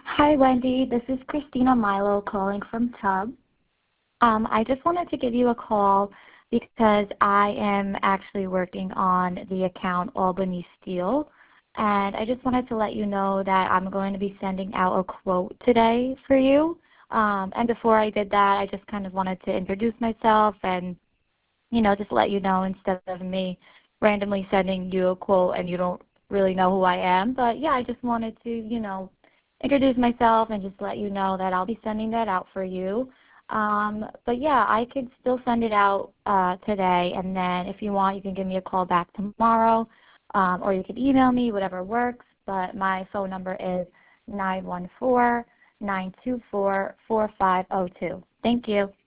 Hi, Wendy. This is Christina Milo calling from Tubb. I just wanted to give you a call because I am actually working on the account Albany Steel, and I just wanted to let you know that I'm going to be sending out a quote today for you. And before I did that, I just kind of wanted to introduce myself and, just let you know instead of me randomly sending you a quote and you don't really know who I am. But yeah, I just wanted to, introduce myself and just let you know that I'll be sending that out for you. But yeah, I could still send it out today, and then if you want, you can give me a call back tomorrow, or you can email me, whatever works. But my phone number is 914-924-4502. Thank you.